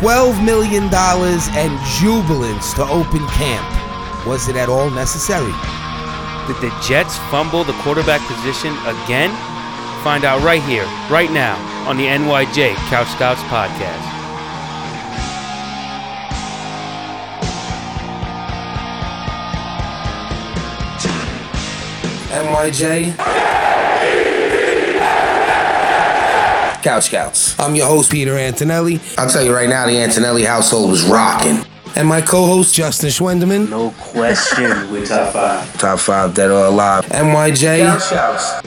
$12 million and jubilance to open camp. Was it at all necessary? Did the Jets fumble the quarterback position again? Find out right here, right now, on the NYJ Couch Scouts podcast. NYJ Couch Scouts. I'm your host, Peter Antonelli. I'll tell you right now, the Antonelli household was rocking. And my co-host, Justin Schwendeman. No question, we're top five. Top five dead or alive. NYJ Couch Scouts.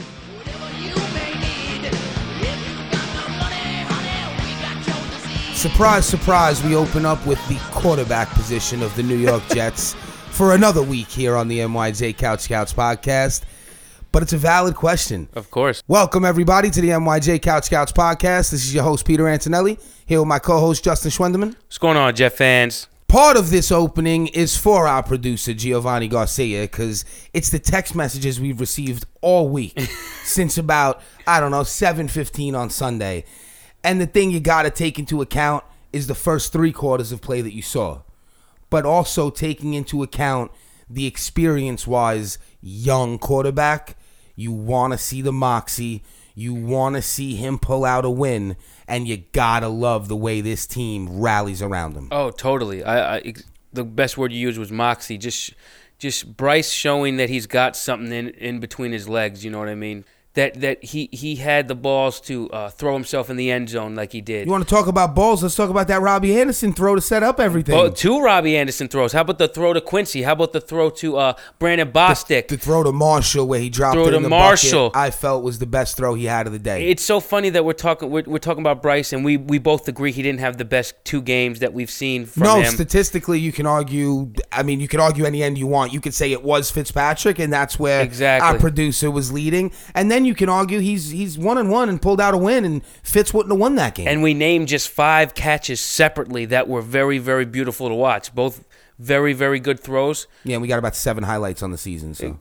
Surprise, surprise, we open up with the quarterback position of the New York Jets for another week here on the NYJ Couch Scouts podcast. But it's a valid question. Of course. Welcome, everybody, to the NYJ Couch Scouts podcast. This is your host, Peter Antonelli, here with my co-host, Justin Schwendeman. What's going on, Jet fans? Part of this opening is for our producer, Giovanni Garcia, because it's the text messages we've received all week since about, 7:15 on Sunday. And the thing you got to take into account is the first 3 quarters of play that you saw, but also taking into account the experience-wise young quarterback. You want to see the moxie. You want to see him pull out a win, and you got to love the way this team rallies around him. Oh, totally. The best word you used was moxie. Just Bryce showing that he's got something in between his legs, you know what I mean? That he had the balls to throw himself in the end zone like he did. You want to talk about balls? Let's talk about that Robbie Anderson throw to set up everything. Oh, 2 Robbie Anderson throws. How about the throw to Quincy? How about the throw to Brandon Bostic? The throw to Marshall where he dropped it in the bucket, I felt was the best throw he had of the day. It's so funny that we're talking about Bryce, and we both agree he didn't have the best 2 games that we've seen from him. No, statistically, you can argue. I mean, you can argue any end you want. You could say it was Fitzpatrick, and that's where our producer was leading. And then you can argue he's 1-1 and pulled out a win, and Fitz wouldn't have won that game. And we named just 5 catches separately that were very, very beautiful to watch. Both very, very good throws. Yeah, and we got about 7 highlights on the season. So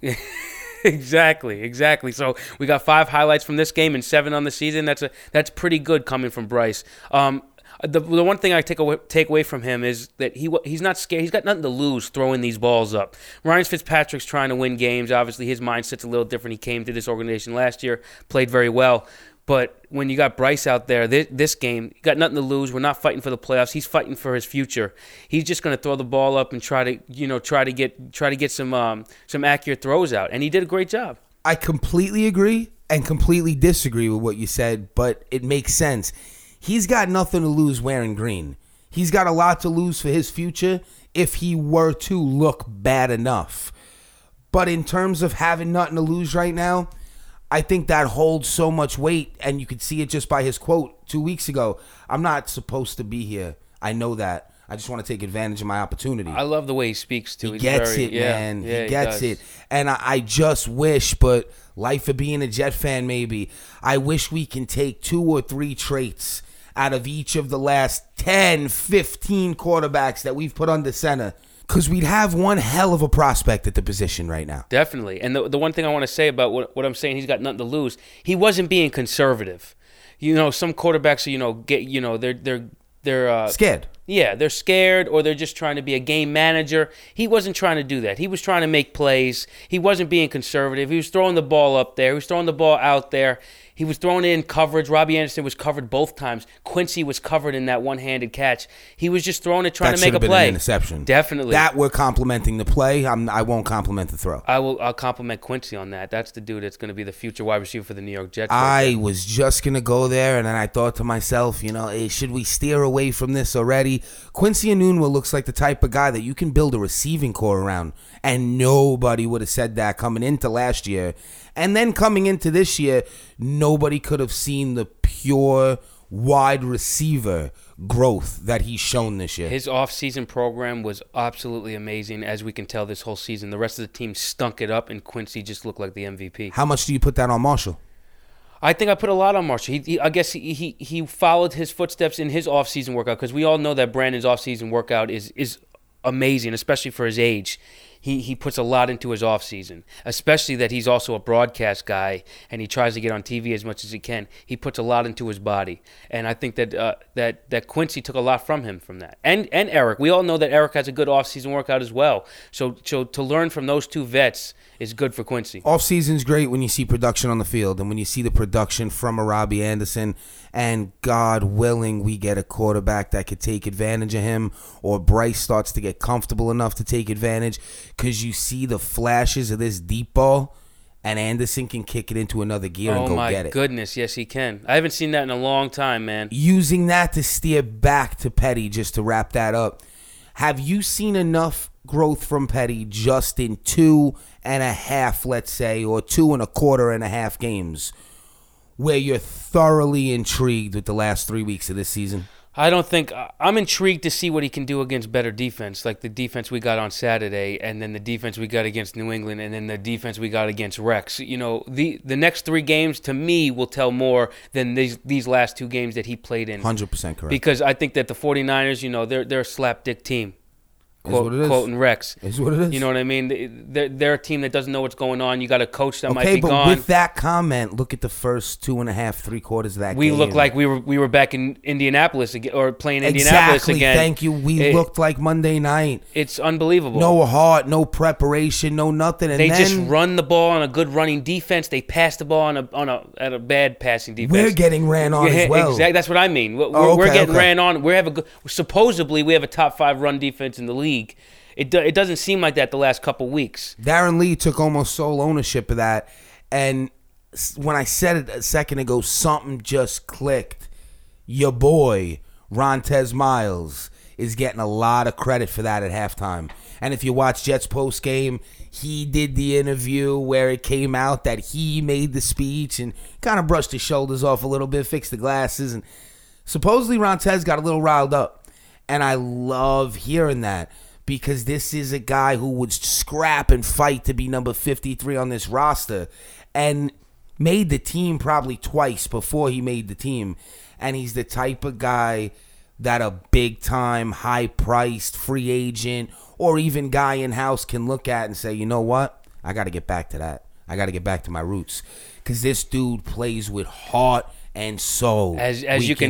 Exactly. So we got 5 highlights from this game and 7 on the season. That's pretty good coming from Bryce. The one thing I take away from him is that he's not scared. He's got nothing to lose throwing these balls up. Ryan Fitzpatrick's trying to win games. Obviously, his mindset's a little different. He came to this organization last year, played very well. But when you got Bryce out there, this game, you got nothing to lose. We're not fighting for the playoffs. He's fighting for his future. He's just going to throw the ball up and try to get some accurate throws out. And he did a great job. I completely agree and completely disagree with what you said, but it makes sense. He's got nothing to lose wearing green. He's got a lot to lose for his future if he were to look bad enough. But in terms of having nothing to lose right now, I think that holds so much weight, and you could see it just by his quote 2 weeks ago. I'm not supposed to be here. I know that. I just want to take advantage of my opportunity. I love the way he speaks, too. He gets it, man. He gets it. And I just wish, but life of being a Jet fan maybe, I wish we can take 2 or 3 traits out of each of the last 10, 15 quarterbacks that we've put under center, because we'd have one hell of a prospect at the position right now. Definitely. And the one thing I want to say about what I'm saying, he's got nothing to lose. He wasn't being conservative. Some quarterbacks, they're scared. Yeah, they're scared, or they're just trying to be a game manager. He wasn't trying to do that. He was trying to make plays. He wasn't being conservative. He was throwing the ball up there. He was throwing the ball out there. He was throwing it in coverage. Robbie Anderson was covered both times. Quincy was covered in that one-handed catch. He was just throwing it, trying to make a play. That should have been an interception. Definitely. That we're complimenting the play. I won't compliment the throw. I'll compliment Quincy on that. That's the dude that's going to be the future wide receiver for the New York Jets. I was just going to go there, and then I thought to myself, should we steer away from this already? Quincy Enunwa looks like the type of guy that you can build a receiving core around, and nobody would have said that coming into last year. And then coming into this year, nobody could have seen the pure wide receiver growth that he's shown this year. His offseason program was absolutely amazing, as we can tell this whole season. The rest of the team stunk it up, and Quincy just looked like the MVP. How much do you put that on Marshall? I think I put a lot on Marshall. I guess he followed his footsteps in his offseason workout, because we all know that Brandon's offseason workout is amazing, especially for his age. he puts a lot into his offseason, especially that he's also a broadcast guy and he tries to get on TV as much as he can. He puts a lot into his body, and I think that that Quincy took a lot from him from that. And Eric, we all know that Eric has a good offseason workout as well. So to learn from those two vets is good for Quincy. Off season's great when you see production on the field, and when you see the production from a Robbie Anderson, and God willing, we get a quarterback that could take advantage of him, or Bryce starts to get comfortable enough to take advantage, because you see the flashes of this deep ball, and Anderson can kick it into another gear and go get it. Oh my goodness, yes he can. I haven't seen that in a long time, man. Using that to steer back to Petty, just to wrap that up, have you seen enough growth from Petty just in 2.5, let's say, or 2.25 games, where you're thoroughly intrigued with the last 3 weeks of this season? I don't think I'm intrigued to see what he can do against better defense, like the defense we got on Saturday, and then the defense we got against New England, and then the defense we got against Rex. You know, the next 3 games to me will tell more than these last 2 games that he played in. 100% correct. Because I think that the 49ers, you know, they're a slapdick team. Quoting Rex. Is what it is. You know what I mean? They're a team that doesn't know what's going on. You got a coach that might be Okay, but gone. with that comment, look at the first 2.5, 3 quarters of that game. We look like we were back in Indianapolis again, or playing Indianapolis exactly, again. Thank you. We looked like Monday night. It's unbelievable. No heart, no preparation, no nothing. And they then just run the ball on a good running defense. They pass the ball at a bad passing defense. we're getting ran on as well. Exactly. That's what I mean. We're getting ran on. Supposedly we have a top 5 run defense in the league. It doesn't seem like that the last couple weeks. Darren Lee took almost sole ownership of that. And when I said it a second ago, something just clicked. Your boy, Rontez Miles, is getting a lot of credit for that at halftime. And if you watch Jets post game, he did the interview where it came out that he made the speech and kind of brushed his shoulders off a little bit, fixed the glasses. And supposedly Rontez got a little riled up. And I love hearing that, because this is a guy who would scrap and fight to be number 53 on this roster, and made the team probably twice before he made the team. And he's the type of guy that a big-time, high-priced free agent or even guy in-house can look at and say, you know what? I got to get back to that. I got to get back to my roots, because this dude plays with heart and soul. As you can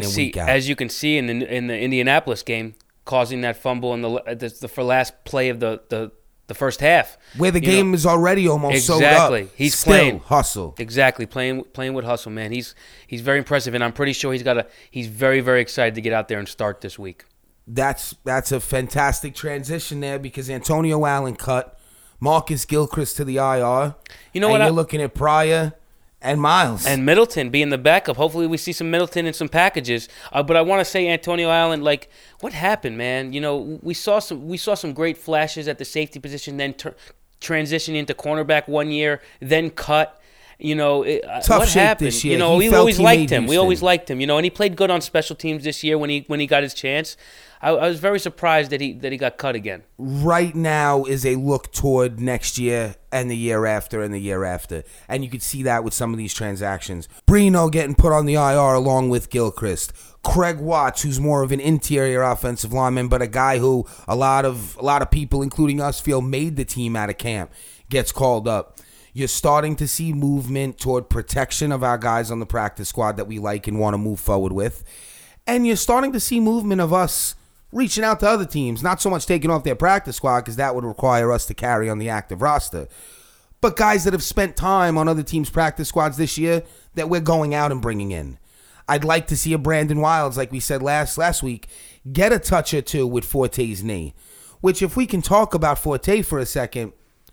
see in the Indianapolis game, causing that fumble in the for last play of the first half, where the game is already almost sold up. Exactly, he's still playing hustle. Exactly, playing with hustle, man. He's very impressive, and I'm pretty sure he's very, very excited to get out there and start this week. That's a fantastic transition there, because Antonio Allen cut, Marcus Gilchrist to the IR. You know what? You're looking at Pryor and Miles. And Middleton being the backup. Hopefully we see some Middleton in some packages. But I want to say Antonio Allen, like, what happened, man? You know, we saw some great flashes at the safety position, then transitioning into cornerback one year, then cut. You know, what happened? This year. You know, we always liked him. We always liked him. You know, and he played good on special teams this year when he got his chance. I was very surprised that he got cut again. Right now is a look toward next year and the year after and the year after. And you could see that with some of these transactions. Brino getting put on the IR along with Gilchrist. Craig Watts, who's more of an interior offensive lineman, but a guy who a lot of people, including us, feel made the team out of camp, gets called up. You're starting to see movement toward protection of our guys on the practice squad that we like and want to move forward with. And you're starting to see movement of us reaching out to other teams, not so much taking off their practice squad, because that would require us to carry on the active roster, but guys that have spent time on other teams' practice squads this year that we're going out and bringing in. I'd like to see a Brandon Wilds, like we said last week, get a touch or two with Forte's knee, which, if we can talk about Forte for a second,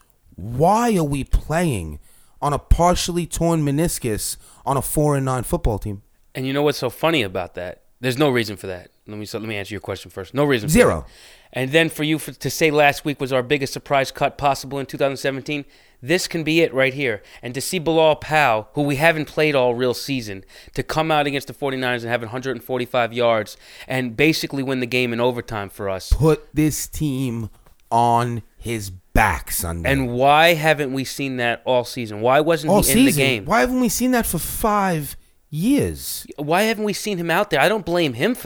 why are we playing on a partially torn meniscus on a 4-9 football team? And you know what's so funny about that? There's no reason for that. Let me answer your question first. No reason for Zero. that. And then for you to say last week was our biggest surprise cut possible in 2017, this can be it right here. And to see Bilal Powell, who we haven't played all real season, to come out against the 49ers and have 145 yards and basically win the game in overtime for us. Put this team on his back Sunday. And why haven't we seen that all season? Why wasn't he in the game? Why haven't we seen that for 5 years? Why haven't we seen him out there? I don't blame him for that.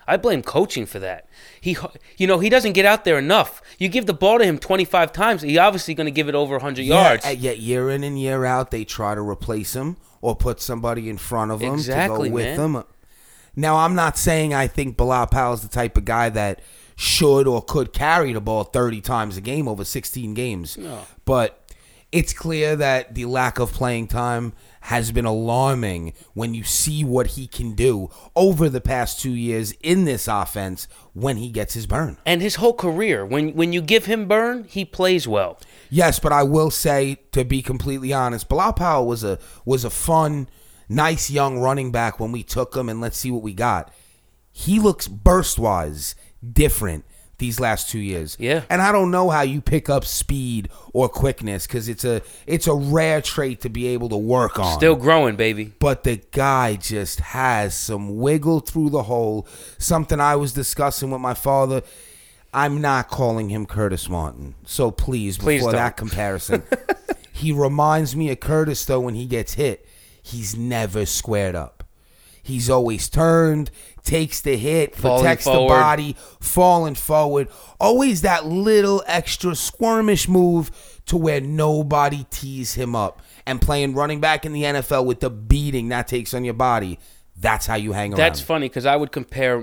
I blame coaching for that. He doesn't get out there enough. You give the ball to him 25 times, he's obviously going to give it over 100 yards. Yet year in and year out, they try to replace him or put somebody in front of him to go with him. Now, I'm not saying I think Bilal Powell's the type of guy that should or could carry the ball 30 times a game over 16 games. No. But it's clear that the lack of playing time has been alarming when you see what he can do over the past 2 years in this offense when he gets his burn. And his whole career, when you give him burn, he plays well. Yes, but I will say, to be completely honest, Bilal Powell was a fun, nice young running back when we took him, and let's see what we got. He looks burst-wise different these last 2 years. Yeah. And I don't know how you pick up speed or quickness because it's a rare trait to be able to work on. Still growing, baby. But the guy just has some wiggle through the hole. Something I was discussing with my father. I'm not calling him Curtis Martin. So please before don't. that comparison. He reminds me of Curtis, though, when he gets hit. He's never squared up. He's always turned, takes the hit, protects the body, falling forward. Always that little extra squirmish move to where nobody tees him up. And playing running back in the NFL with the beating that takes on your body, that's how you hang around. That's funny because I would compare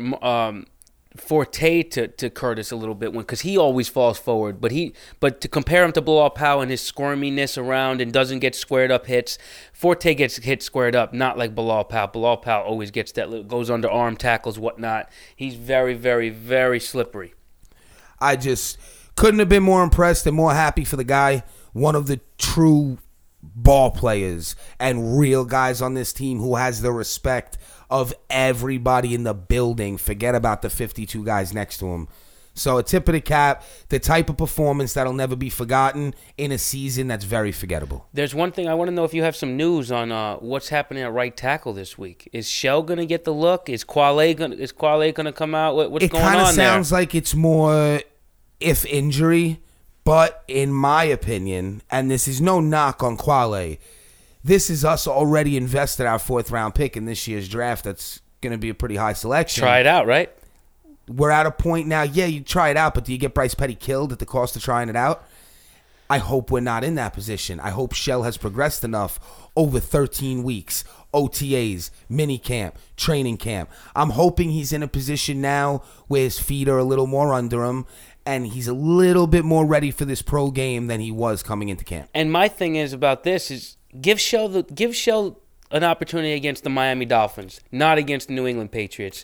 Forte to Curtis a little bit because he always falls forward, but to compare him to Bilal Powell and his squirminess around and doesn't get squared up hits, Forte gets hit squared up, not like Bilal Powell. Bilal Powell always gets that, goes under arm tackles, whatnot. He's very, very, very slippery. I just couldn't have been more impressed and more happy for the guy. One of the true ball players and real guys on this team who has the respect of everybody in the building. Forget about the 52 guys next to him. So a tip of the cap, the type of performance that'll never be forgotten in a season that's very forgettable. There's one thing I want to know if you have some news on what's happening at right tackle this week. Is Shell going to get the look? Is Quale going to come out? What's going on there? It kind of sounds like it's more if injury, but in my opinion, and this is no knock on Quale, this is us already invested our 4th round pick in this year's draft. That's going to be a pretty high selection. Try it out, right? We're at a point now, yeah, you try it out, but do you get Bryce Petty killed at the cost of trying it out? I hope we're not in that position. I hope Shell has progressed enough over 13 weeks, OTAs, mini camp, training camp. I'm hoping he's in a position now where his feet are a little more under him and he's a little bit more ready for this pro game than he was coming into camp. And my thing is about this is give Shell an opportunity against the Miami Dolphins, not against the New England Patriots.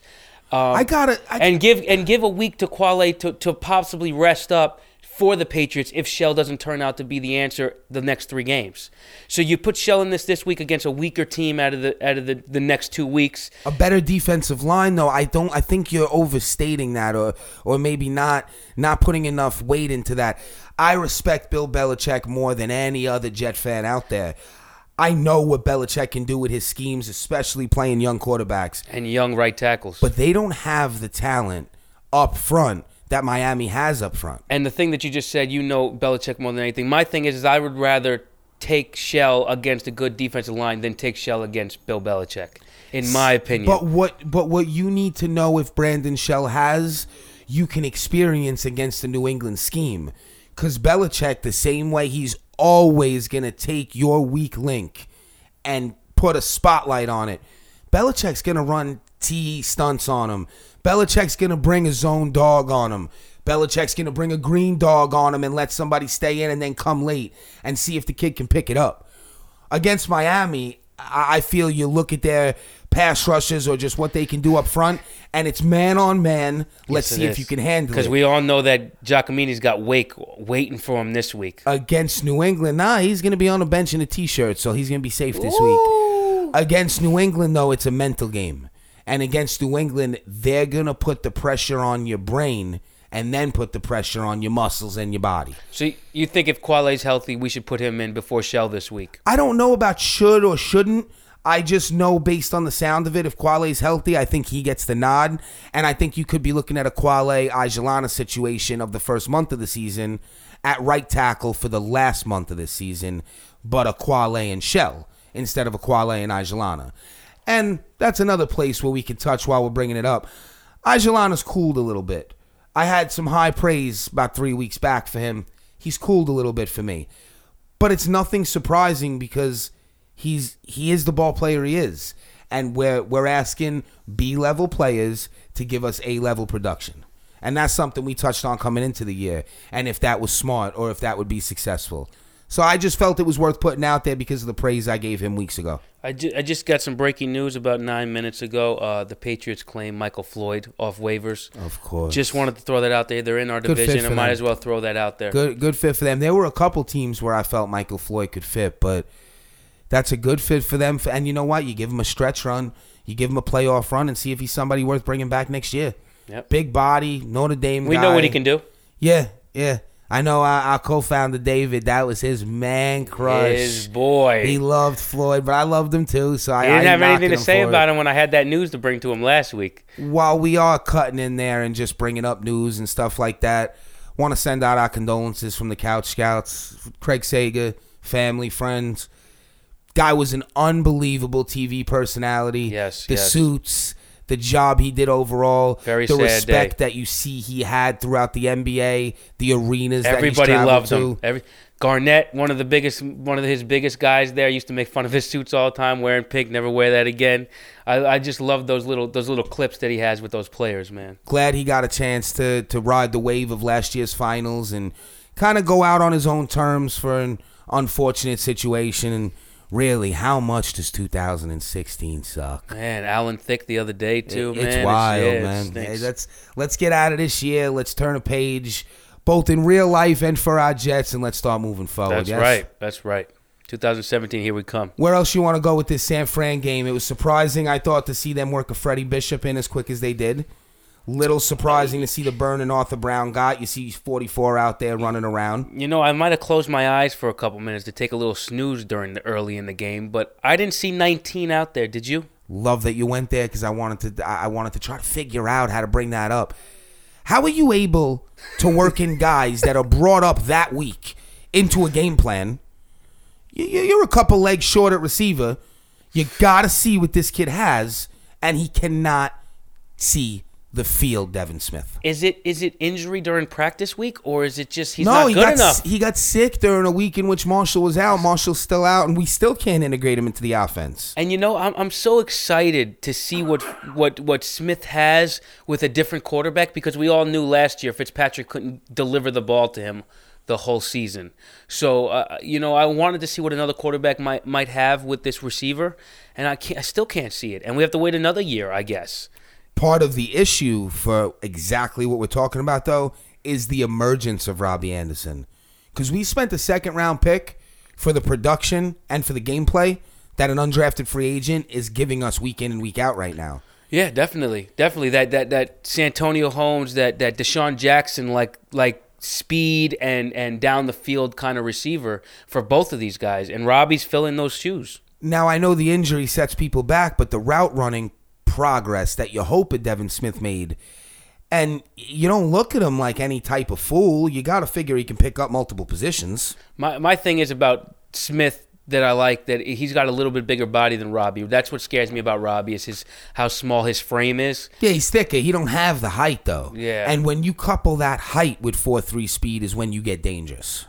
And give a week to Quale to possibly rest up for the Patriots if Shell doesn't turn out to be the answer the next 3 games. So you put Shell in this week against a weaker team out of the next 2 weeks. A better defensive line, though. I think you're overstating that, or maybe not putting enough weight into that. I respect Bill Belichick more than any other Jet fan out there. I know what Belichick can do with his schemes, especially playing young quarterbacks. And young right tackles. But they don't have the talent up front that Miami has up front. And the thing that you just said, you know Belichick more than anything. My thing is I would rather take Shell against a good defensive line than take Shell against Bill Belichick, in my opinion. But what you need to know if Brandon Shell has, you can experience against the New England scheme. Because Belichick, the same way he's always going to take your weak link and put a spotlight on it, Belichick's going to run T stunts on him. Belichick's going to bring a zone dog on him. Belichick's going to bring a green dog on him and let somebody stay in and then come late and see if the kid can pick it up. Against Miami, I feel you look at their pass rushes or just what they can do up front, and it's man on man. Let's see if you can handle it. Because we all know that Giacomini's got Wake waiting for him this week. Against New England, he's going to be on the bench in a T-shirt, so he's going to be safe this week. Against New England, though, it's a mental game. And against New England, they're going to put the pressure on your brain and then put the pressure on your muscles and your body. So you think if Quale's healthy, we should put him in before Shell this week? I don't know about should or shouldn't. I just know based on the sound of it, if Quale's healthy, I think he gets the nod. And I think you could be looking at a Quale-Ajelana situation of the first month of the season at right tackle for the last month of this season, but a Quale and Shell instead of a Quale and Ajelana. And that's another place where we can touch while we're bringing it up. Agelana's cooled a little bit. I had some high praise about 3 weeks back for him. He's cooled a little bit for me. But it's nothing surprising because he is the ball player he is. And we're asking B-level players to give us A-level production. And that's something we touched on coming into the year. And if that was smart or if that would be successful. So I just felt it was worth putting out there because of the praise I gave him weeks ago. I just got some breaking news about 9 minutes ago. The Patriots claim Michael Floyd off waivers. Of course. Just wanted to throw that out there. They're in our Good division. fit I for might them. as well throw that out there. Good fit for them. There were a couple teams where I felt Michael Floyd could fit, but that's a good fit for them. And you know what? You give him a stretch run. You give him a playoff run and see if he's somebody worth bringing back next year. Yep. Big body, Notre Dame guy. We know what he can do. Yeah. I know our co-founder, David, that was his man crush. His boy. He loved Floyd, but I loved him too. So He I didn't have knocking anything to him say for about it. him when I had that news to bring to him last week. While we are cutting in there and just bringing up news and stuff like that, want to send out our condolences from the Couch Scouts, Craig Sager, family, friends. Guy was an unbelievable TV personality. Yes, The yes. suits, the job he did overall, Very the sad respect day. that you see he had throughout the NBA, the arenas Everybody that he's traveled loved to. him. Garnett, one of his biggest guys there, used to make fun of his suits all the time, wearing pink, never wear that again. I just love those little clips that he has with those players, man. Glad he got a chance to ride the wave of last year's finals and kind of go out on his own terms for an unfortunate situation. And really, how much does 2016 suck? Man, Alan Thicke the other day too, man. It's wild, it man. stinks. Hey, let's get out of this year. Let's turn a page, both in real life and for our Jets, and let's start moving forward. That's yes? right. That's right. 2017, here we come. Where else you want to go with this San Fran game? It was surprising, I thought, to see them work a Freddie Bishop in as quick as they did. Little surprising to see the burn and Arthur Brown got. You see 44 out there running around. You know, I might have closed my eyes for a couple minutes to take a little snooze during the early in the game, but I didn't see 19 out there. Did you? Love that you went there because I wanted to try to figure out how to bring that up. How are you able to work in guys that are brought up that week into a game plan? You're a couple legs short at receiver. You got to see what this kid has, and he cannot see the field, Devin Smith. Is it injury during practice week, or is it just he's not good enough? He got sick during a week in which Marshall was out. Marshall's still out, and we still can't integrate him into the offense. And you know, I'm so excited to see what Smith has with a different quarterback, because we all knew last year Fitzpatrick couldn't deliver the ball to him the whole season. So you know, I wanted to see what another quarterback might have with this receiver, and I still can't see it. And we have to wait another year, I guess. Part of the issue for exactly what we're talking about, though, is the emergence of Robbie Anderson. Because we spent a second-round pick for the production and for the gameplay that an undrafted free agent is giving us week in and week out right now. Yeah, definitely. That Santonio Holmes, that Deshaun Jackson, like speed and down the field kind of receiver for both of these guys. And Robbie's filling those shoes. Now, I know the injury sets people back, but the route running progress that you hope a Devin Smith made, and you don't look at him like any type of fool. You got to figure he can pick up multiple positions. My thing is about Smith that I like, that he's got a little bit bigger body than Robbie. That's what scares me about Robbie, is how small his frame is. Yeah, he's thicker. He don't have the height, though. Yeah. And when you couple that height with 4.3 speed is when you get dangerous.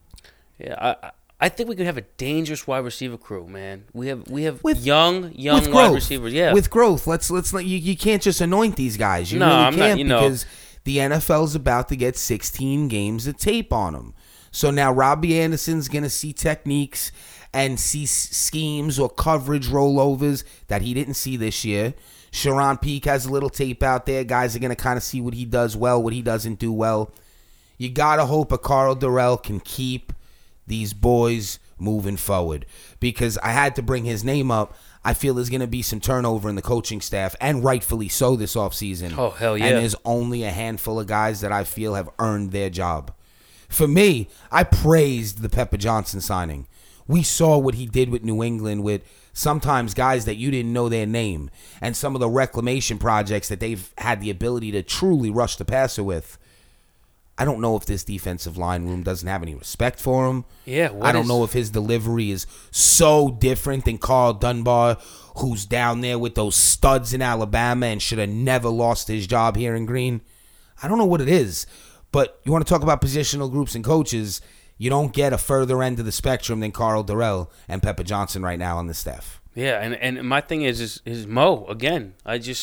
Yeah, I think we could have a dangerous wide receiver crew, man. We have With- young with wide growth. receivers. Yeah, With growth. Let's you can't just anoint these guys. You No, really I'm not, can't, you know. because the NFL's about to get 16 games of tape on them. So now Robbie Anderson's going to see techniques and see schemes or coverage rollovers that he didn't see this year. Sharon Peake has a little tape out there. Guys are going to kind of see what he does well, what he doesn't do well. You got to hope a Carl Durrell can keep these boys moving forward, because I had to bring his name up. I feel there's going to be some turnover in the coaching staff, and rightfully so, this offseason. Oh, hell yeah. And there's only a handful of guys that I feel have earned their job. For me, I praised the Pepper Johnson signing. We saw what he did with New England, with sometimes guys that you didn't know their name, and some of the reclamation projects that they've had the ability to truly rush the passer with. I don't know if this defensive line room doesn't have any respect for him. Yeah, I don't know if his delivery is so different than Carl Dunbar, who's down there with those studs in Alabama and should have never lost his job here in Green. I don't know what it is. But you want to talk about positional groups and coaches, you don't get a further end of the spectrum than Carl Durrell and Pepper Johnson right now on the staff. Yeah, and my thing is Mo, again.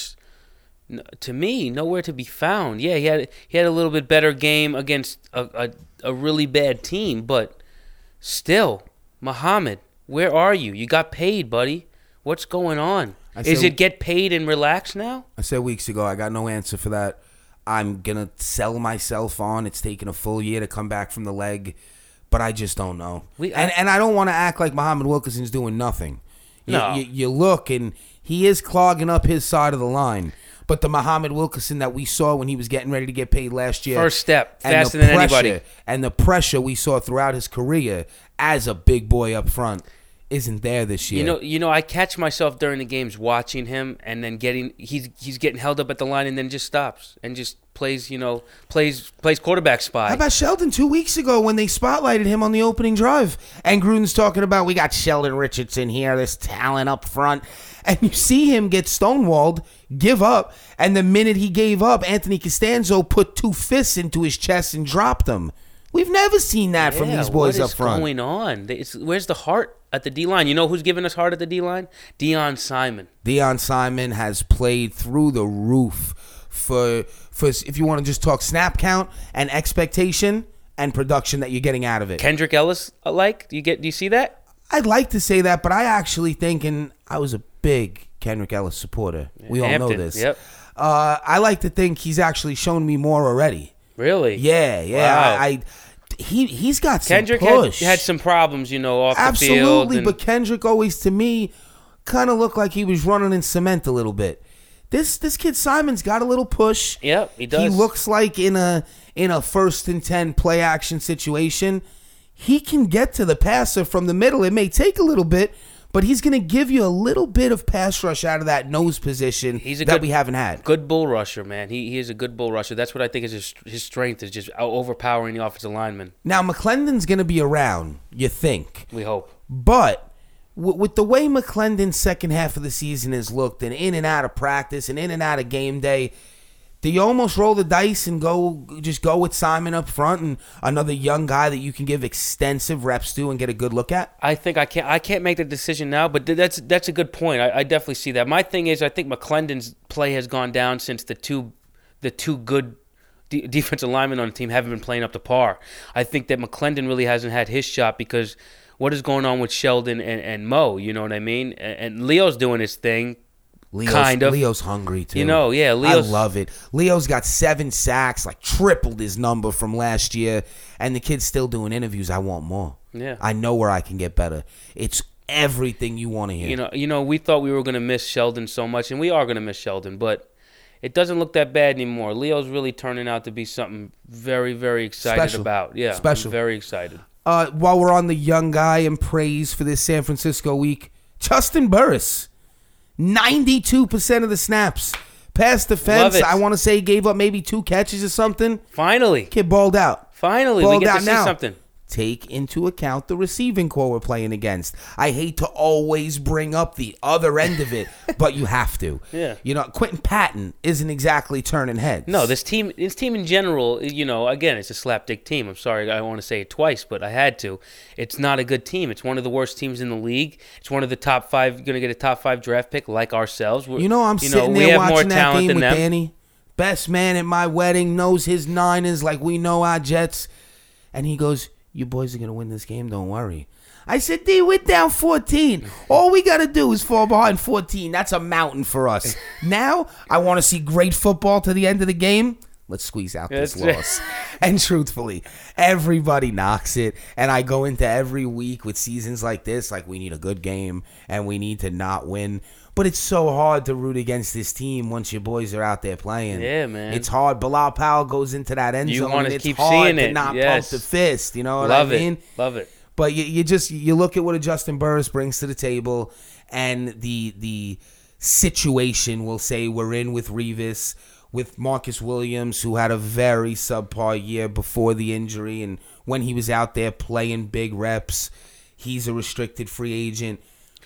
To me, nowhere to be found. Yeah, he had a little bit better game against a really bad team, but still, Muhammad, where are you? You got paid, buddy. What's going on? Is it get paid and relax now? I said weeks ago, I got no answer for that. I'm going to sell myself on. It's taken a full year to come back from the leg, but I just don't know. And I don't want to act like Muhammad Wilkerson's doing nothing. No. You look, and he is clogging up his side of the line. But the Muhammad Wilkerson that we saw when he was getting ready to get paid last year. First step, faster than anybody. And the pressure we saw throughout his career as a big boy up front isn't there this year. You know, I catch myself during the games watching him and then he's getting held up at the line and then just stops and just plays quarterback spy. How about Sheldon 2 weeks ago when they spotlighted him on the opening drive? And Gruden's talking about, we got Sheldon Richardson here, this talent up front. And you see him get stonewalled, give up, and the minute he gave up, Anthony Costanzo put 2 fists into his chest and dropped him. We've never seen that from these boys up front. What is going on? Where's the heart at the D-line? You know who's giving us heart at the D-line? Deion Simon. Deion Simon has played through the roof for if you want to just talk snap count and expectation and production that you're getting out of it. Kendrick Ellis alike? Do you see that? I'd like to say that, but I actually think, and I was a big Kendrick Ellis supporter. We all know this. Yep. I like to think he's actually shown me more already. Really? Yeah. Wow. He's got some Kendrick push. had some problems, off the field. Absolutely, but Kendrick always, to me, kind of looked like he was running in cement a little bit. This kid Simon's got a little push. Yep, he does. He looks like in a 1st and 10 play action situation, he can get to the passer from the middle. It may take a little bit, but he's going to give you a little bit of pass rush out of that nose position we haven't had. Good bull rusher, man. He is a good bull rusher. That's what I think is his strength, is just overpowering the offensive lineman. Now, McClendon's going to be around, you think. We hope. But with the way McClendon's second half of the season has looked, and in and out of practice and in and out of game day, do you almost roll the dice and go with Simon up front and another young guy that you can give extensive reps to and get a good look at? I think I can't make the decision now, but that's a good point. I definitely see that. My thing is, I think McClendon's play has gone down since the two good defensive linemen on the team haven't been playing up to par. I think that McClendon really hasn't had his shot because what is going on with Sheldon and Mo? You know what I mean? And Leo's doing his thing. Leo's hungry too. Leo's, I love it. Leo's got 7 sacks, like tripled his number from last year, and the kid's still doing interviews. I want more. Yeah, I know where I can get better. It's everything you want to hear. We thought we were going to miss Sheldon so much, and we are going to miss Sheldon, but it doesn't look that bad anymore. Leo's really turning out to be something very, very excited about. Yeah, special. I'm very excited. While we're on the young guy and praise for this San Francisco week, Justin Burris. 92% of the snaps. Past defense, I want to say he gave up maybe 2 catches or something. Finally. Kid balled out. Finally, we get to see something. Take into account the receiving core we're playing against. I hate to always bring up the other end of it, but you have to. Yeah. Quentin Patton isn't exactly turning heads. No, this team in general, again, it's a slapdick team. I'm sorry, I want to say it twice, but I had to. It's not a good team. It's one of the worst teams in the league. It's one of the top 5, going to get a top 5 draft pick like ourselves. I'm sitting there watching that game with Danny. Best man at my wedding, knows his Niners like we know our Jets. And he goes, you boys are going to win this game, don't worry. I said, D, we're down 14. All we got to do is fall behind 14. That's a mountain for us. Now, I want to see great football to the end of the game. Let's squeeze out this loss. And truthfully, everybody knocks it. And I go into every week with seasons like this, like we need a good game and we need to not win. But it's so hard to root against this team once your boys are out there playing. Yeah, man. It's hard. Bilal Powell goes into that end zone. You want to it's keep hard seeing it. to not pump the fist. You know what Love I mean? Love it. But you look at what a Justin Burris brings to the table, and the situation we'll say we're in with Revis, with Marcus Williams, who had a very subpar year before the injury, and when he was out there playing big reps, he's a restricted free agent.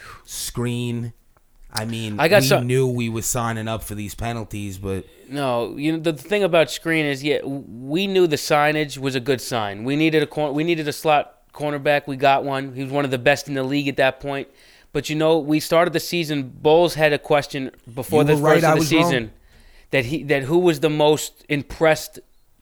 Screen. I mean, we knew we were signing up for these penalties, but no. The thing about Screen is, we knew the signage was a good sign. We needed a slot cornerback. We got one. He was one of the best in the league at that point. But we started the season. Bowles had a question before the first of the season that who was the most impressed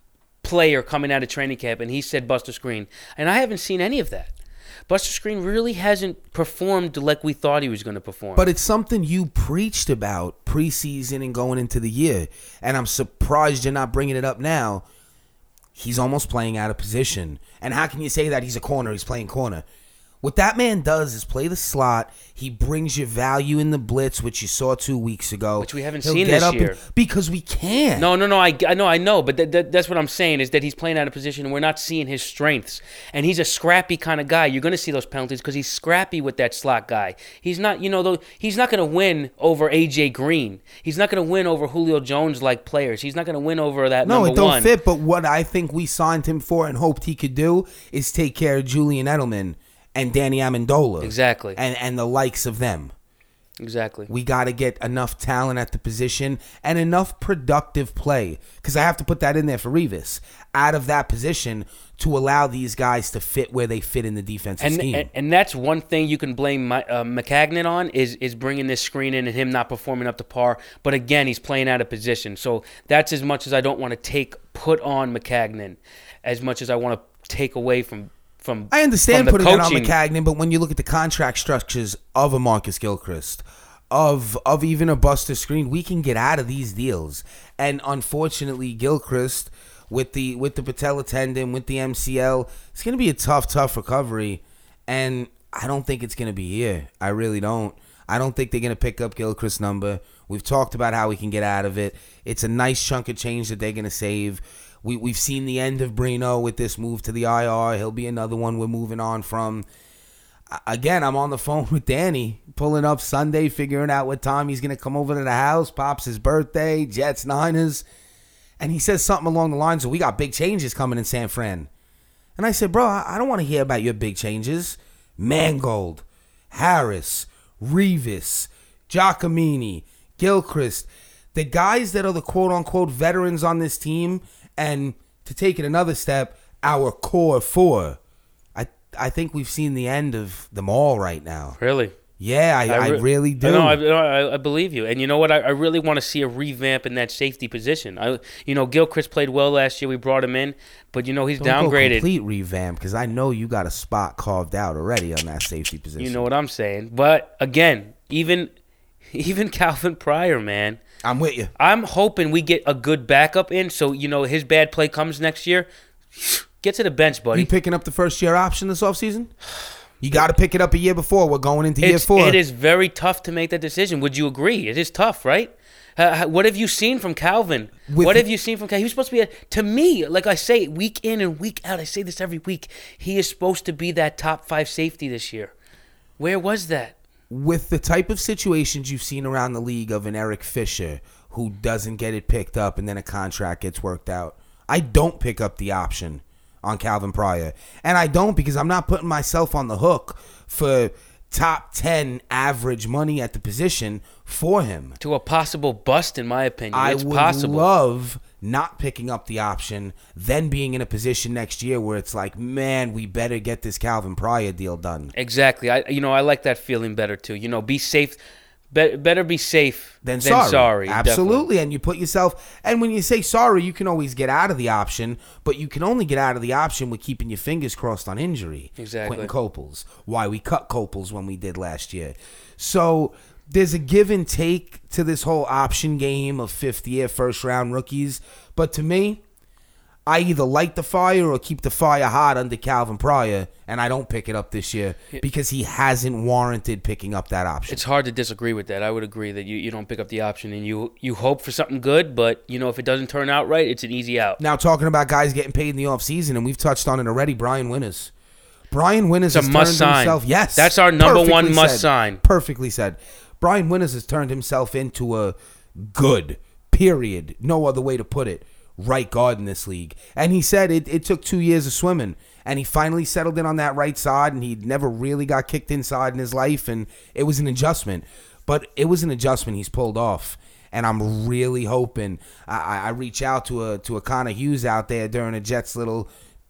player coming out of training camp, and he said Buster Screen. And I haven't seen any of that. Buster Screen really hasn't performed like we thought he was going to perform. But it's something you preached about preseason and going into the year. And I'm surprised you're not bringing it up now. He's almost playing out of position. And how can you say that he's a corner? He's playing corner. What that man does is play the slot. He brings you value in the blitz, which you saw 2 weeks ago. Which we haven't seen this year. Because we can. No. I know. But that's what I'm saying is that he's playing out of position and we're not seeing his strengths. And he's a scrappy kind of guy. You're going to see those penalties because he's scrappy with that slot guy. He's not, he's not going to win over A.J. Green. He's not going to win over Julio Jones-like players. He's not going to win over that number one. No, it don't fit. But what I think we signed him for and hoped he could do is take care of Julian Edelman and Danny Amendola. Exactly. And the likes of them. Exactly. We got to get enough talent at the position and enough productive play, because I have to put that in there for Revis, out of that position to allow these guys to fit where they fit in the defensive scheme. And that's one thing you can blame Maccagnan on is bringing this screen in and him not performing up to par. But again, he's playing out of position. So that's as much as I don't want to put on Maccagnan, as much as I want to take away from I understand from putting coaching. that on Maccagnan, but when you look at the contract structures of a Marcus Gilchrist, of even a Buster Screen, we can get out of these deals. And unfortunately, Gilchrist, with the patella tendon, with the MCL, it's going to be a tough recovery. And I don't think it's going to be here. I really don't. I don't think they're going to pick up Gilchrist's number. We've talked about how we can get out of it. It's a nice chunk of change that they're going to save. We've seen the end of Brino with this move to the IR. He'll be another one we're moving on from. Again, I'm on the phone with Danny, pulling up Sunday, figuring out what time he's going to come over to the house. Pops' his birthday, Jets, Niners. And he says something along the lines of, we got big changes coming in San Fran. And I said, bro, I don't want to hear about your big changes. Mangold, Harris, Revis, Giacomini, Gilchrist. The guys that are the quote-unquote veterans on this team. And to take it another step, our core four. I think we've seen the end of them all right now. Really? Yeah, I really do. I believe you. And you know what? I really want to see a revamp in that safety position. Gilchrist played well last year. We brought him in. But, he's downgraded. Go complete revamp, because I know you got a spot carved out already on that safety position. You know what I'm saying. But, again, even Calvin Pryor, man. I'm with you. I'm hoping we get a good backup in, so his bad play comes next year. Get to the bench, buddy. You picking up the first-year option this offseason? You got to pick it up a year before. We're going into year 4. It is very tough to make that decision. Would you agree? It is tough, right? What have you seen from Calvin? What have you seen from Calvin? He was supposed to be, to me, like I say, week in and week out, I say this every week, he is supposed to be that top 5 safety this year. Where was that? With the type of situations you've seen around the league of an Eric Fisher who doesn't get it picked up and then a contract gets worked out, I don't pick up the option on Calvin Pryor. And I don't because I'm not putting myself on the hook for top 10 average money at the position for him. To a possible bust, in my opinion. It's possible. Love not picking up the option, then being in a position next year where it's like, man, we better get this Calvin Pryor deal done. Exactly. I like that feeling better too. Be safe. Better be safe than sorry. Absolutely. Definitely. And you put yourself, and when you say sorry, you can always get out of the option, but you can only get out of the option with keeping your fingers crossed on injury. Exactly. Quentin Copels. Why we cut Copels when we did last year. So there's a give and take to this whole option game of 5th-year, first-round rookies. But to me, I either light the fire or keep the fire hot under Calvin Pryor, and I don't pick it up this year because he hasn't warranted picking up that option. It's hard to disagree with that. I would agree that you don't pick up the option, and you hope for something good, but if it doesn't turn out right, it's an easy out. Now, talking about guys getting paid in the offseason, and we've touched on it already, Brian Winters. Brian Winters has turned himself... Yes. That's our number one must sign. Perfectly said. Brian Winters has turned himself into a good period. No other way to put it. Right guard in this league. And he said it took 2 years of swimming. And he finally settled in on that right side, and he'd never really got kicked inside in his life, and it was an adjustment. But it was an adjustment he's pulled off. And I'm really hoping I reach out to a Connor Hughes out there during a Jets little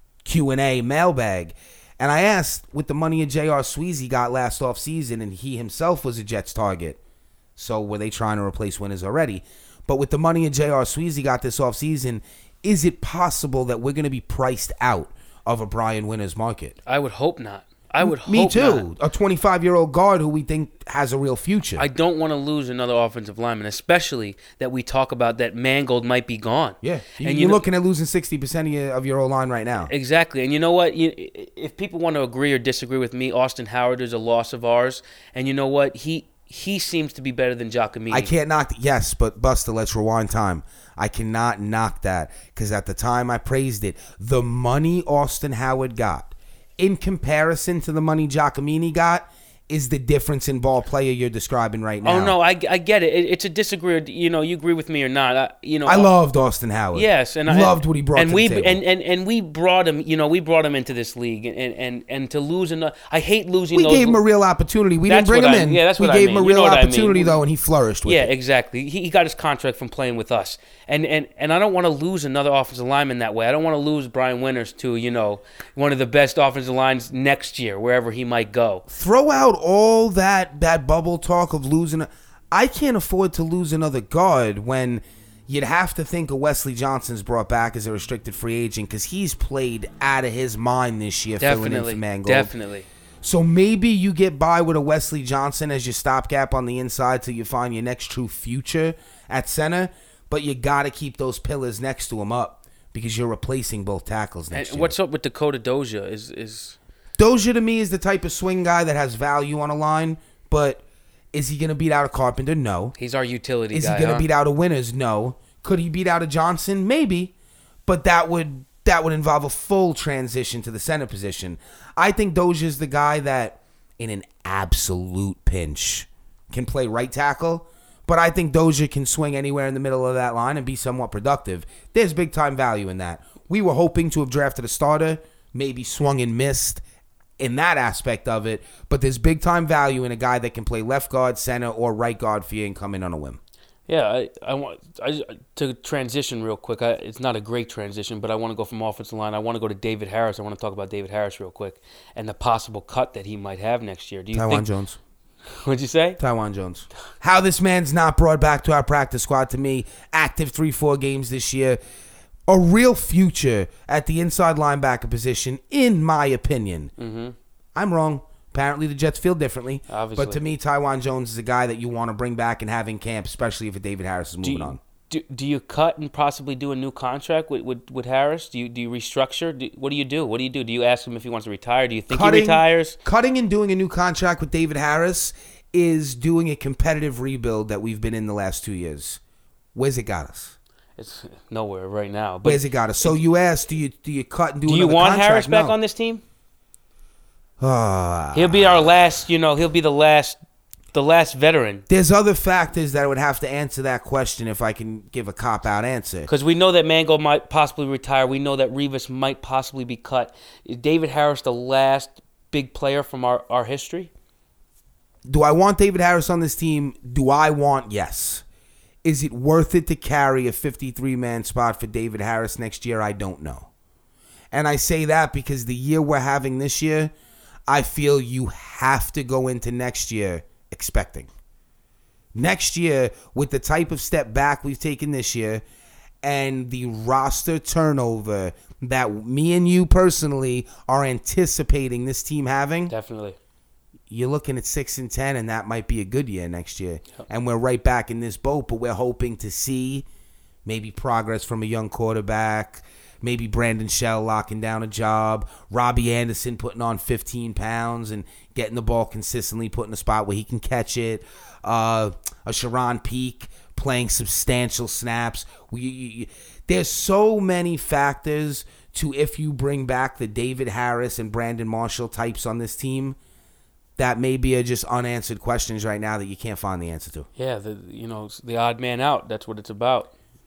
Q&A mailbag. And I asked, with the money J.R. Sweezy got last offseason, and he himself was a Jets target, so were they trying to replace winners already? But with the money J.R. Sweezy got this offseason, is it possible that we're going to be priced out of a Brian Winters market? I would hope not. I would hope Me too. not. A 25-year-old guard who we think has a real future. I don't want to lose another offensive lineman, especially that we talk about that Mangold might be gone. Yeah, and you're looking at losing 60% of your O-line right now. Exactly. And you know what? If people want to agree or disagree with me, Austin Howard is a loss of ours. And you know what? He seems to be better than Giacomini. I can't knock yes, but Buster, let's rewind time. I cannot knock that because at the time I praised it. The money Austin Howard got in comparison to the money Giacomini got is the difference in ball player you're describing right now. Oh, no, I get it. It's a disagree. You agree with me or not. I loved Austin Howard. Yes, and loved what he brought to the table. And we brought him. We brought him into this league, and to lose another. I hate losing. We gave him a real opportunity. We didn't bring him in. Yeah, that's what I mean. We gave him a real opportunity though, and he flourished with it. Yeah, exactly. He got his contract from playing with us, and I don't want to lose another offensive lineman that way. I don't want to lose Brian Winters to one of the best offensive lines next year, wherever he might go. Throw out all that bubble talk of losing. I can't afford to lose another guard when you'd have to think of Wesley Johnson's brought back as a restricted free agent because he's played out of his mind this year. Filling in for Mangold. Definitely. So maybe you get by with a Wesley Johnson as your stopgap on the inside till you find your next true future at center, but you got to keep those pillars next to him up because you're replacing both tackles next year. What's up with Dakota Dozier? Is Dozier to me is the type of swing guy that has value on a line, but is he going to beat out a Carpenter? No. He's our utility guy. Is he going to beat out a Winters? No. Could he beat out a Johnson? Maybe. But that would involve a full transition to the center position. I think Dozier's the guy that, in an absolute pinch, can play right tackle. But I think Dozier can swing anywhere in the middle of that line and be somewhat productive. There's big-time value in that. We were hoping to have drafted a starter, maybe swung and missed in that aspect of it, but there's big-time value in a guy that can play left guard, center, or right guard for you and come in on a whim. Yeah, I want to transition real quick. It's not a great transition, but I want to go from offensive line. I want to go to David Harris. I want to talk about David Harris real quick and the possible cut that he might have next year. Do you Tywan Jones. What'd you say? Tywan Jones. How this man's not brought back to our practice squad, to me, active 3-4 games this year. A real future at the inside linebacker position, in my opinion. Mm-hmm. I'm wrong. Apparently, the Jets feel differently. Obviously. But to me, Tywan Jones is a guy that you want to bring back and have in camp, especially if David Harris is moving on. Do you cut and possibly do a new contract with Harris? Do you restructure? What do you do? Do you ask him if he wants to retire? Do you think he retires? Cutting and doing a new contract with David Harris is doing a competitive rebuild that we've been in the last 2 years. Where's it got us? It's nowhere right now. But where's it got us? So you ask, do you cut and do another contract? Do you want Harris back on this team? He'll be our last. He'll be the last veteran. There's other factors that I would have to answer that question if I can give a cop-out answer. Because we know that Mangold might possibly retire. We know that Rivas might possibly be cut. Is David Harris the last big player from our history? Do I want David Harris on this team? Do I want? Yes. Is it worth it to carry a 53-man spot for David Harris next year? I don't know. And I say that because the year we're having this year, I feel you have to go into next year expecting. Next year, with the type of step back we've taken this year and the roster turnover that me and you personally are anticipating this team having, definitely, you're looking at 6-10, and that might be a good year next year. Yep. And we're right back in this boat, but we're hoping to see maybe progress from a young quarterback, maybe Brandon Shell locking down a job, Robbie Anderson putting on 15 pounds and getting the ball consistently, put in a spot where he can catch it, a Sharon Peak playing substantial snaps. There's so many factors to if you bring back the David Harris and Brandon Marshall types on this team that maybe are just unanswered questions right now that you can't find the answer to. Yeah, the odd man out. That's what it's about.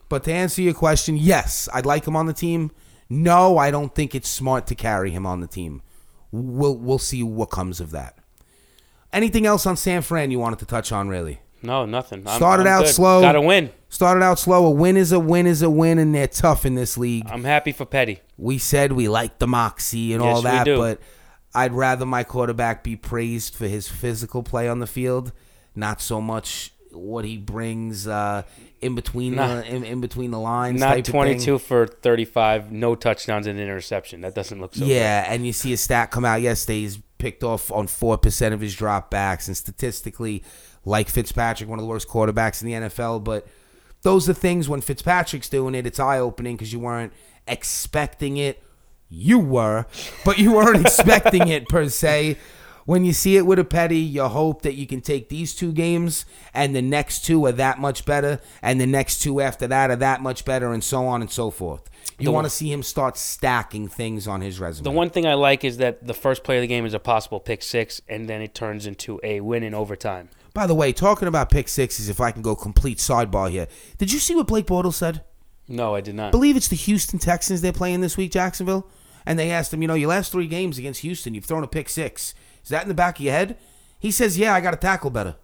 But to answer your question, yes, I'd like him on the team. No, I don't think it's smart to carry him on the team. We'll see what comes of that. Anything else on San Fran you wanted to touch on, really? No, nothing. Started I'm out good. slow. Got to win. Started out slow. A win is a win is a win, and they're tough in this league. I'm happy for Petty. We said we like the moxie and Yes, all that, we do. but I'd rather my quarterback be praised for his physical play on the field, not so much what he brings in between the lines. Not type of 22 thing. for 35, no touchdowns and an interception. That doesn't look so Yeah, and you see a stat come out yesterday. He's picked off on 4% of his dropbacks, and statistically, like Fitzpatrick, one of the worst quarterbacks in the NFL. But those are things when Fitzpatrick's doing it, it's eye-opening because you weren't expecting it. You were, but you weren't expecting it per se. When you see it with a Petty, you hope that you can take these 2 games and the next 2 are that much better, and the next 2 after that are that much better, and so on and so forth. You want to see him start stacking things on his resume. The one thing I like is that the first play of the game is a possible pick 6, and then it turns into a win in overtime. By the way, talking about pick sixes, if I can go complete sidebar here, did you see what Blake Bortles said? No, I did not. I believe it's the Houston Texans they're playing this week, Jacksonville. And they asked him, your last 3 games against Houston, you've thrown a pick 6. Is that in the back of your head? He says, yeah, I got to tackle better.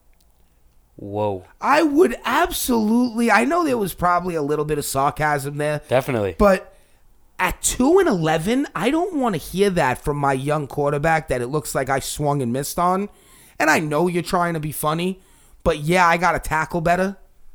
Whoa. I would absolutely, I know there was probably a little bit of sarcasm there. Definitely. But at 2-11, I don't want to hear that from my young quarterback that it looks like I swung and missed on. And I know you're trying to be funny, but yeah, I got to tackle better.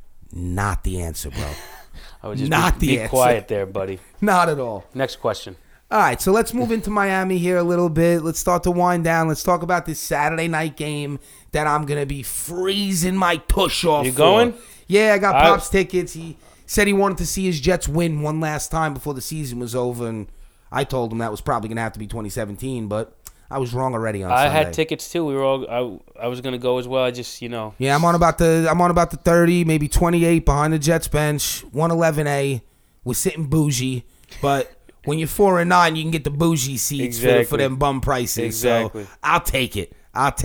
Not the answer, bro. I would just Not the be answer. quiet there, buddy. Not at all. Next question. All right, so let's move into Miami here a little bit. Let's start to wind down. Let's talk about this Saturday night game that I'm going to be freezing my tush off You for. going? Yeah, I got Pop's tickets. He said he wanted to see his Jets win one last time before the season was over, and I told him that was probably going to have to be 2017, but I was wrong already on Sunday. I had tickets too. We were all. I was gonna go as well. I just Yeah, I'm on about the 30, maybe 28 behind the Jets bench. 111A. We're sitting bougie, but when you're 4-9, you can get the bougie seats for them bum prices. Exactly. So I'll take it.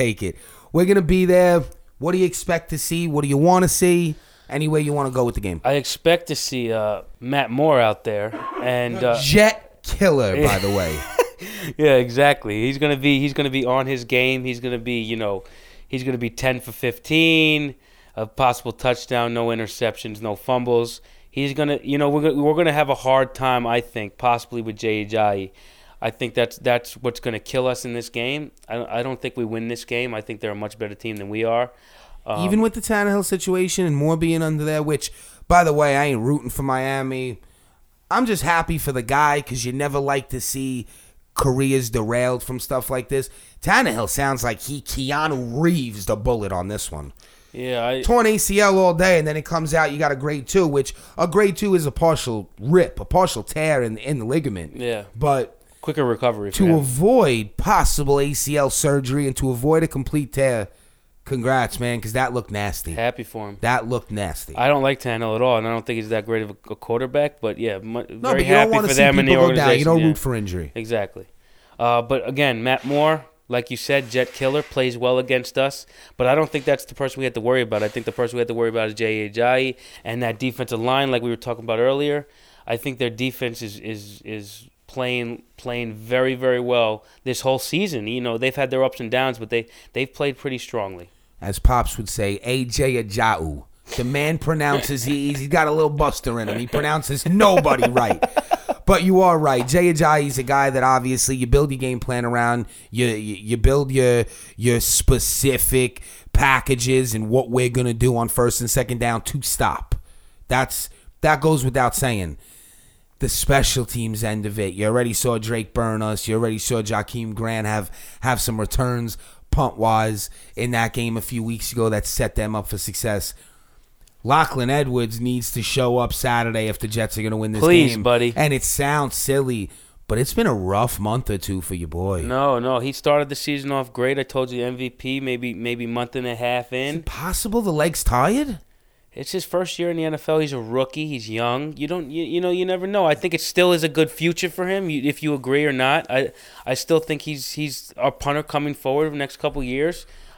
We're gonna be there. What do you expect to see? What do you want to see? Any way you want to go with the game? I expect to see Matt Moore out there and Jet killer, by the way. Yeah, exactly. He's gonna be on his game. He's gonna be, he's gonna be 10 for 15, a possible touchdown, no interceptions, no fumbles. He's gonna, we're gonna have a hard time, I think, possibly with Jay Ajayi. I think that's what's gonna kill us in this game. I don't think we win this game. I think they're a much better team than we are. Even with the Tannehill situation and Moore being under there, which, by the way, I ain't rooting for Miami. I'm just happy for the guy because you never like to see careers derailed from stuff like this. Tannehill sounds like he Keanu Reeves the bullet on this one. Yeah, Torn ACL all day, and then it comes out you got a grade 2, which a grade 2 is a partial rip, a partial tear in the ligament. Yeah. But quicker recovery for to him. avoid possible ACL surgery and to avoid a complete tear, congrats, man, because that looked nasty. Happy for him. That looked nasty. I don't like Tannehill at all, and I don't think he's that great of a quarterback. But yeah, No, very but you happy don't want for to see them in the people go organization. down. You don't yeah. root for injury. Exactly. But again, Matt Moore, like you said, Jet Killer, plays well against us. But I don't think that's the person we have to worry about. I think the person we have to worry about is Jay Ajayi and that defensive line, like we were talking about earlier. I think their defense is playing very, very well this whole season. They've had their ups and downs, but they've played pretty strongly. As Pops would say, AJ Ajau. The man pronounces, he's got a little buster in him. He pronounces nobody right. But you are right. Jay Ajayi's a guy that obviously you build your game plan around. You build your specific packages and what we're going to do on first and second down to stop. That goes without saying. The special teams end of it. You already saw Drake burn us. You already saw Jakeem Grant have some returns punt-wise in that game a few weeks ago that set them up for success. Lachlan Edwards needs to show up Saturday if the Jets are going to win this game. Please, buddy. And it sounds silly, but it's been a rough month or two for your boy. No, he started the season off great. I told you MVP, maybe month and a half in. Is it possible the leg's tired? It's his first year in the NFL. He's a rookie. He's young. You never know. I think it still is a good future for him. If you agree or not, I still think he's our punter coming forward for the next couple years.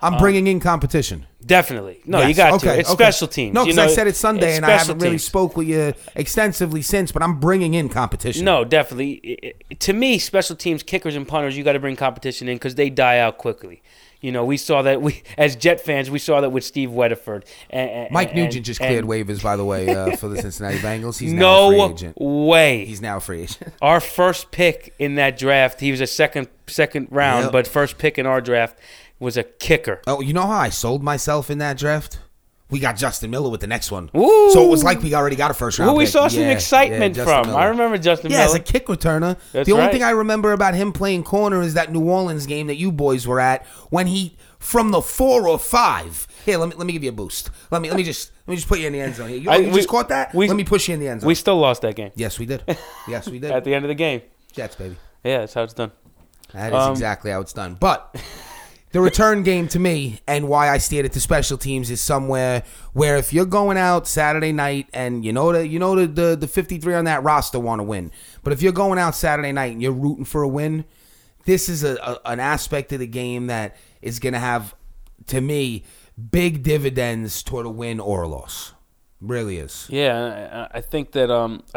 I'm bringing in competition. Definitely. No, Yes. you got Okay, to. It's okay. special teams. No, You because I know, said it's Sunday it's and I haven't special really teams. spoke with you extensively since, but I'm bringing in competition. No, definitely. To me, special teams, kickers and punters, you got to bring competition in because they die out quickly. You know, we saw that. As Jet fans, we saw that with Steve Weatherford. Mike Nugent just cleared waivers, by the way, for the Cincinnati Bengals. He's now a free No agent. way. He's now a free agent. Our first pick in that draft, he was a second round, Yep. but first pick in our draft was a kicker. Oh, you know how I sold myself in that draft? We got Justin Miller with the next one. Ooh. So it was like we already got a first round Who we pick. saw some Yeah, excitement yeah, Justin from. Miller. I remember Justin Yeah, as Miller. a kick returner. That's the only right. thing I remember about him playing corner is that New Orleans game that you boys were at when he from the 4 or 5. Here, let me give you a boost. Let me just put you in the end zone here. You just caught that? Let me push you in the end zone. We still lost that game Yes, we did. Yes, we did. at the end of the game. Jets, baby. Yeah, that's how it's done. That is exactly how it's done. But the return game to me and why I steered it to special teams is somewhere where if you're going out Saturday night and you know the 53 on that roster want to win, but if you're going out Saturday night and you're rooting for a win, this is an aspect of the game that is going to have, to me, big dividends toward a win or a loss. Really is. Yeah, I think that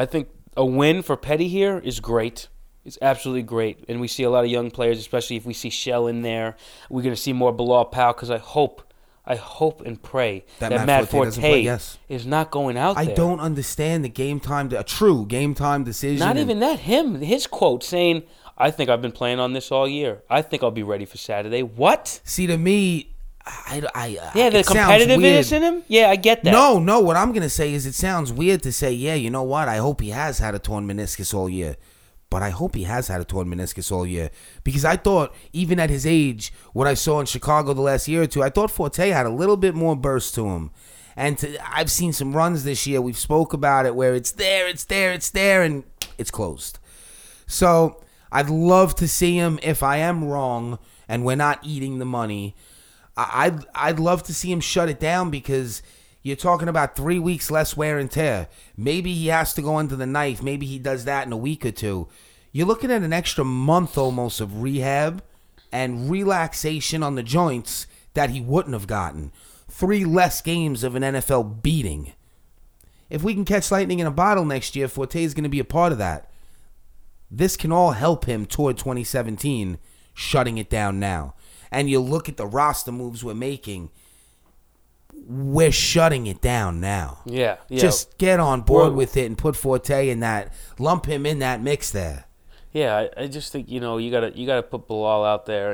a win for Petty here is great. It's absolutely great, and we see a lot of young players, especially if we see Shell in there. We're going to see more Bilal Powell because I hope and pray that Matt Forte doesn't play, yes. is not going out I there. don't understand a true game time decision. Not even that. His quote saying, "I think I've been playing on this all year. I think I'll be ready for Saturday." What? See, to me, Yeah, the it sounds competitiveness weird. in him. Yeah, I get that. No. What I'm gonna say is, it sounds weird to say, yeah, you know what? I hope he has had a torn meniscus all year, but I hope he has had a torn meniscus all year because I thought, even at his age, what I saw in Chicago the last year or two, I thought Forte had a little bit more burst to him. And I've seen some runs this year. We've spoke about it where it's there, and it's closed. So I'd love to see him. If I am wrong and we're not eating the money, I'd love to see him shut it down because you're talking about 3 weeks less wear and tear. Maybe he has to go under the knife. Maybe he does that in a week or two. You're looking at an extra month almost of rehab and relaxation on the joints that he wouldn't have gotten. 3 less games of an NFL beating. If we can catch lightning in a bottle next year, Forte is going to be a part of that. This can all help him toward 2017, shutting it down now. And you look at the roster moves we're making, we're shutting it down now. Yeah. Just get on board with it and put Forte in that, lump him in that mix there. Yeah, I just think you gotta put Bilal out there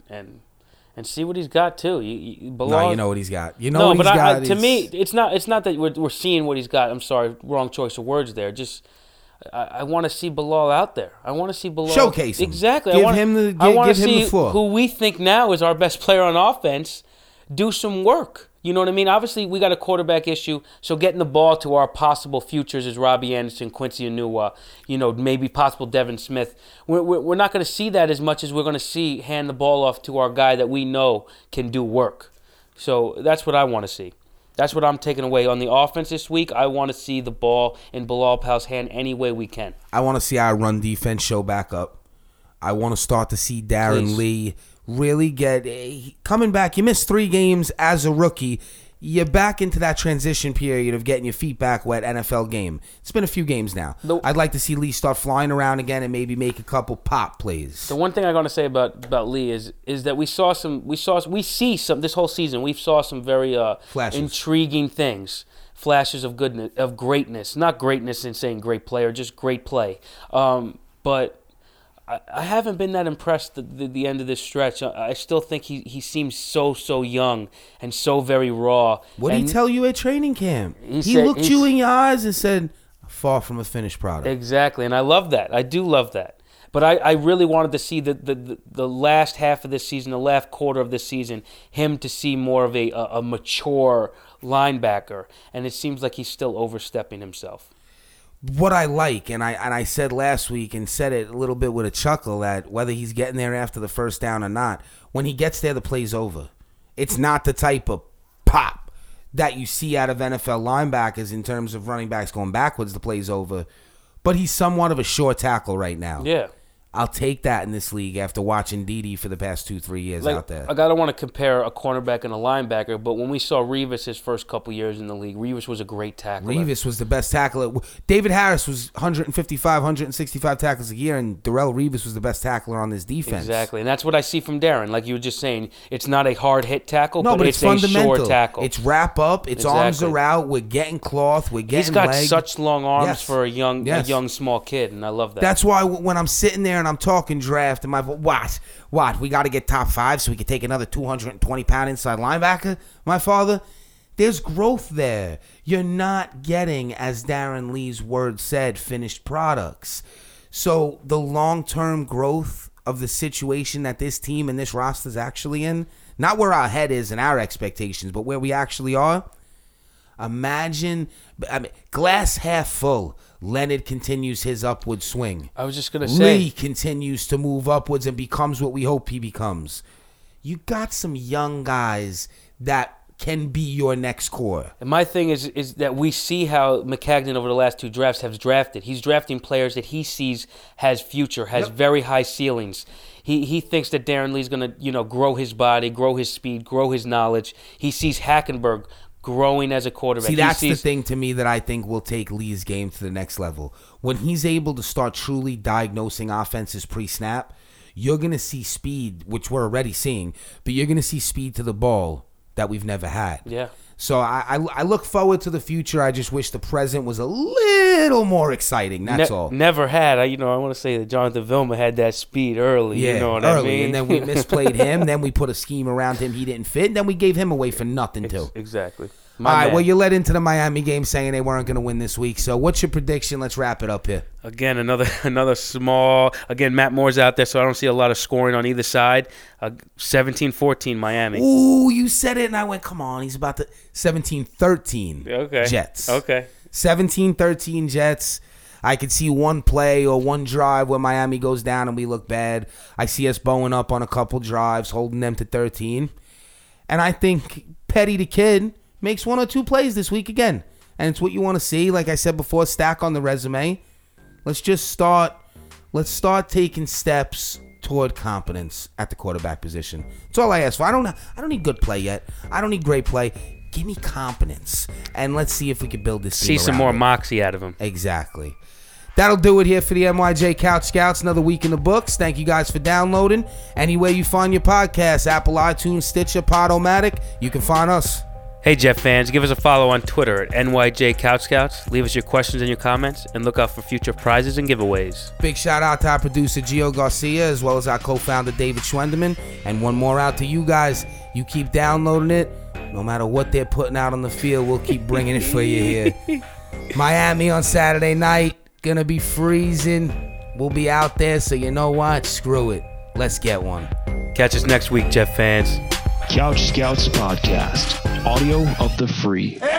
and see what he's got too. Bilal, No, you know what he's got. You know what he's got. To me, it's not that we're seeing what he's got. I'm sorry, wrong choice of words there. Just I want to see Bilal out there. I want to see Bilal Showcase him. Exactly. Give I want him the see floor. who we think now is our best player on offense do some work. You know what I mean? Obviously, we got a quarterback issue, so getting the ball to our possible futures is Robbie Anderson, Quincy Enunwa, maybe possible Devin Smith. We're not going to see that as much as we're going to see hand the ball off to our guy that we know can do work. So that's what I want to see. That's what I'm taking away. On the offense this week, I want to see the ball in Bilal Powell's hand any way we can. I want to see our run defense show back up. I want to start to see Darren Please. Lee really get coming back. You missed 3 games as a rookie. You're back into that transition period of getting your feet back wet NFL game. It's been a few games now. I'd like to see Lee start flying around again and maybe make a couple pop plays. The one thing I'm going to say about Lee is that we see some this whole season. We saw some very intriguing things, flashes of goodness, of greatness. Not greatness in saying great player, just great play. But I haven't been that impressed at the end of this stretch. I still think he seems so young and so very raw. What did he tell you at training camp? He looked you in your eyes and said, far from a finished product. Exactly, and I love that. I do love that. But I really wanted to see the last half of this season, the last quarter of this season, him to see more of a mature linebacker, and it seems like he's still overstepping himself. What I like, and I said last week and said it a little bit with a chuckle, that whether he's getting there after the first down or not, when he gets there, the play's over. It's not the type of pop that you see out of NFL linebackers in terms of running backs going backwards, the play's over. But he's somewhat of a short tackle right now. Yeah. I'll take that in this league after watching Dede for the past 2-3 years out there. I don't want to compare a cornerback and a linebacker, but when we saw Revis his first couple years in the league, Revis was a great tackler. Revis was the best tackler. David Harris was 155, 165 tackles a year, and Darrelle Revis was the best tackler on this defense. Exactly, and that's what I see from Darren. Like you were just saying, it's not a hard hit tackle, but it's fundamental. A short tackle. It's wrap up. Its arms are out. We're getting cloth. We're getting He's got leg. such long arms for a young small kid, and I love that. That's why when I'm sitting there and I'm talking draft, and my what? We got to get top 5 so we can take another 220-pound inside linebacker, my father? There's growth there. You're not getting, as Darren Lee's words said, finished products. So the long-term growth of the situation that this team and this roster is actually in, not where our head is and our expectations, but where we actually are. Imagine, glass half full. Leonard continues his upward swing. I was just going to say. Lee continues to move upwards and becomes what we hope he becomes. You got some young guys that can be your next core. And my thing is that we see how Maccagnan over the last 2 drafts has drafted. He's drafting players that he sees has future, has very high ceilings. He thinks that Darren Lee's going to, grow his body, grow his speed, grow his knowledge. He sees Hackenberg growing as a quarterback. See, that's the thing to me that I think will take Lee's game to the next level. When he's able to start truly diagnosing offenses pre-snap, you're going to see speed, which we're already seeing, but you're going to see speed to the ball that we've never had. Yeah. So I look forward to the future. I just wish the present was a little more exciting. That's all. Never had. I want to say that Jonathan Vilma had that speed early. Yeah, you know what early. I mean? And then we misplayed him. Then we put a scheme around him he didn't fit. And then we gave him away for nothing, too. Exactly. All right, well, you led into the Miami game saying they weren't going to win this week. So what's your prediction? Let's wrap it up here. Again, another small. Again, Matt Moore's out there, so I don't see a lot of scoring on either side. 17-14 Miami. Ooh, you said it, and I went, come on. He's about to 17-13 Okay. Jets. Okay. 17-13 Jets. I could see one play or one drive where Miami goes down and we look bad. I see us bowing up on a couple drives, holding them to 13. And I think Petty the Kid makes 1 or 2 plays this week again. And it's what you want to see. Like I said before, stack on the resume. Let's start taking steps toward competence at the quarterback position. That's all I ask for. I don't need good play yet. I don't need great play. Give me competence. And let's see if we can build this team See some more moxie out of him. Exactly. That'll do it here for the NYJ Couch Scouts. Another week in the books. Thank you guys for downloading. Anywhere you find your podcasts, Apple, iTunes, Stitcher, Podomatic, you can find us. Hey, Jet fans, give us a follow on Twitter at NYJ Couch Scouts. Leave us your questions and your comments, and look out for future prizes and giveaways. Big shout out to our producer, Gio Garcia, as well as our co-founder, David Schwendeman. And one more out to you guys. You keep downloading it. No matter what they're putting out on the field, we'll keep bringing it for you here. Miami on Saturday night. Gonna be freezing. We'll be out there, so you know what? Screw it. Let's get one. Catch us next week, Jet fans. Couch Scouts Podcast. Audio of the free.